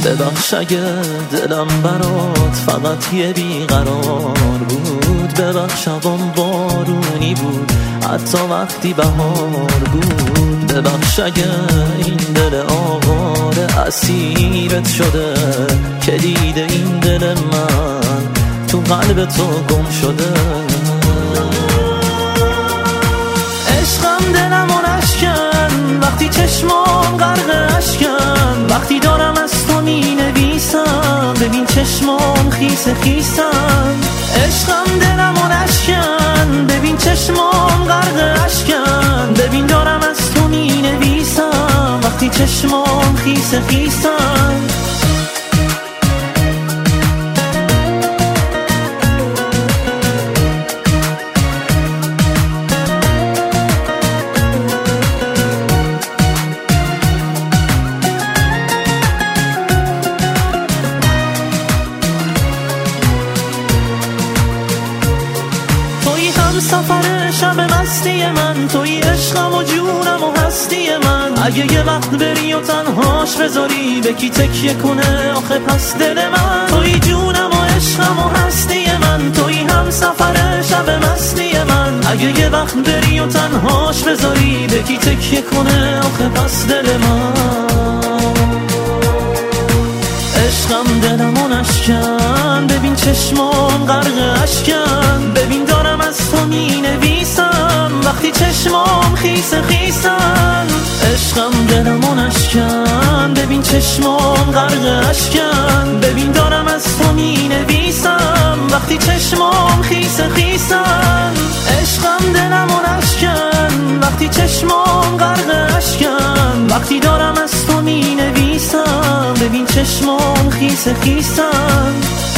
ببخش اگه دلم برات فقط یه بیقرار بود، ببخش هوام بارونی بود حتی وقتی بهار بود، ببخش اگه این دل آواره اسیرت شده که دیده این دل من تو قلب تو گم شده. عشقم دلمو نشکن وقتی چشمام غرق اشکن، وقتی دارم از تو می نویسم ببین چشمام خیس خیسم. عشقم دلمو نشکن ببین چشمام غرق اشکن، ببین دارم از تو می نویسم وقتی چشمام خیس خیسم. سفر شب مستی من، توی عشقم و جونم و هستی من. اگه یه وقت بری و تنهاش بذاری به کی تکیه کنه آخه پس دل من؟ توی جونم و عشقم و هستی من، توی هم سفر شب مستی من. اگه یه وقت بری و تنهاش بذاری به کی تکیه کنه آخه پس دل من؟ عشقم دلمو نشکن ببین چشمام غرق اشکن، ببین دارم از تو می نویسم وقتی چشمام خیس خیسن. عشقم دلمو نشکن ببین چشمام غرق اشکن، ببین دارم از تو می نویسم وقتی چشمام خیس خیسن. عشقم دلمو نشکن وقتی چشمام غرق اشکن، وقتی دارم از تو می نویسم ببین چشمام خیس خیسن.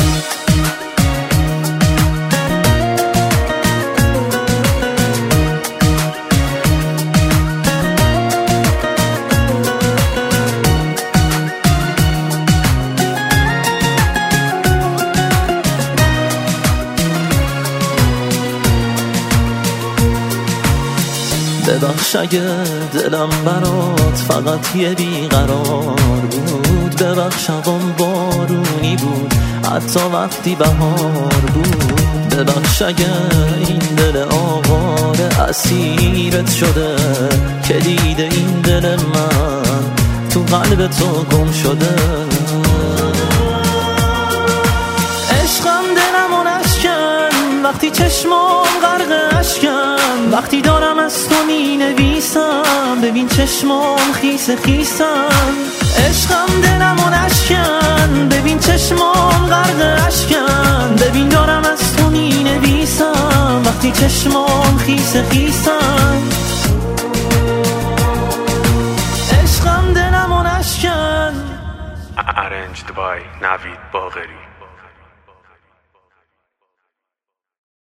ببخش اگه دلم برات فقط یه بیقرار بود، ببخش هوام بارونی بود حتی وقتی بهار بود، ببخش اگه این دل آواره اسیرت شده که دیده این دل من تو قلب تو گم شده. عشقم دلمو نشکن وقتی چشمام غرق اشکن، وقتی دارم از تو می نویسم ببین چشمام خیس خیسم. عشقم دلمو نشکن ببین چشمام غرق اشکن، ببین دارم از تو می نویسم وقتی چشمام خیس خیسم. عشقم دلمو نشکن. Arranged by Navid Bagheri.